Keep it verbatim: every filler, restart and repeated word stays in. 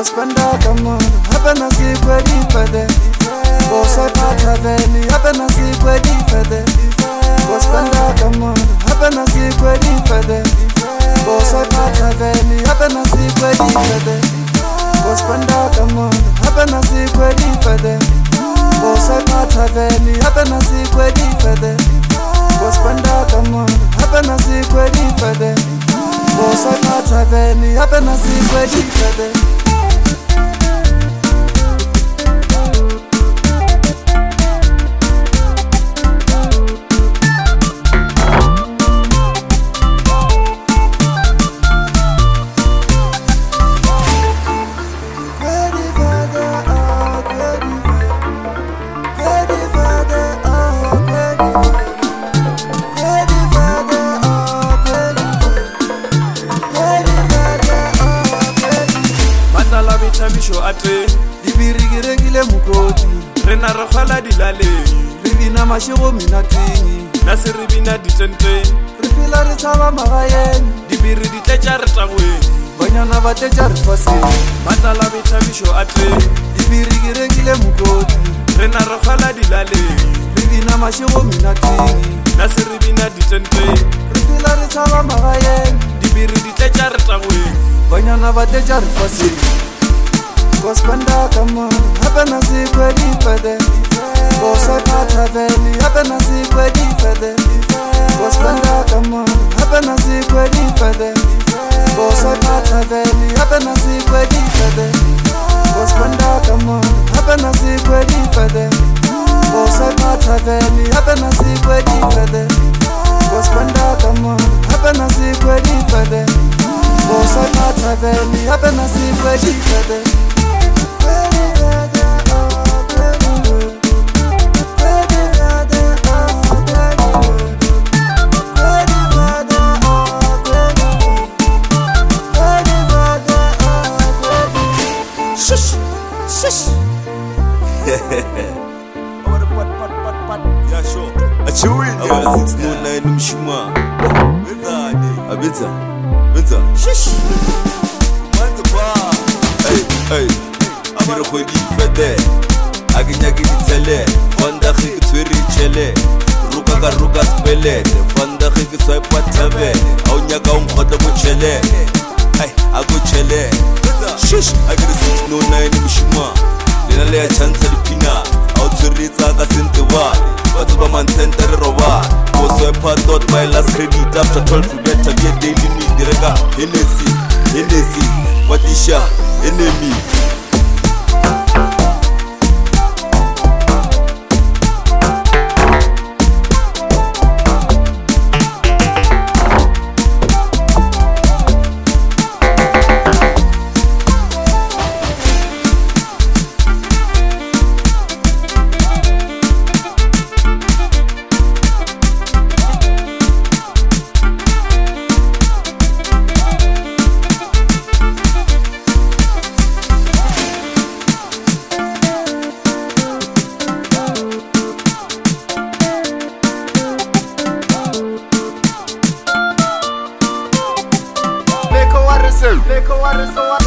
Gospenda kama hapa na si kweli fede. Gosa pata veni hapa na si kweli fede. Gospenda kama hapa na si kweli fede. Gosa pata veni hapa na si kweli fede. Gospenda kama hapa na si kweli fede. Gosa pata veni hapa na si kweli fede. Gospenda kama hapa na si kweli fede. Gosa pata veni hapa na si kweli fede. Bisho ate Dibirigiregile mukoti rena re kgala dilaleng re bina mašego minating na se re bina ditente re phela re tšhaba magaeng dibiri di tletša re tagweng banyana ba tletša re faseng matlala bethabišo ate dibirigiregile mukoti rena re kgala dilaleng re bina mašego minating na se re bina ditente re phela re tšhaba magaeng dibiri di tletša re tagweng banyana ba tletša re faseng Gospenda kama hapa na si kweli fede. Gosa pata veni hapa na si kweli fede. Gospenda kama hapa na si kweli fede. Gosa pata veni hapa na si kweli fede. Gospenda kama hapa na si kweli fede. Gosa pata veni hapa na si kweli fede. Gospenda kama hapa na si kweli fede. Gosa pata veni hapa na si kweli fede. Shush, shush. Yeah, sure. Achiwin. Aba six no nine mshuma. Wenzani? Abitha. Wenzza. Shush. Manza ba. Hey, hey. Amara khodi fede. Aginyagi ditele. Fonda khiki tswiri chele. Ruka ka ruka spele. Fonda khiki swipe tabe. Au nyaka unkhoda go chele. Hey, ago chele. Shush. Agri six no nine mshuma. Lena le chance di pina. Au tsuritsa ka sentiwa. Batho ba mantente re roba. Go swipe dot my last credit after twelve to get a daily need. Direka Hennessy, Hennessy. Watisha enemy. Leko warese, leko warese.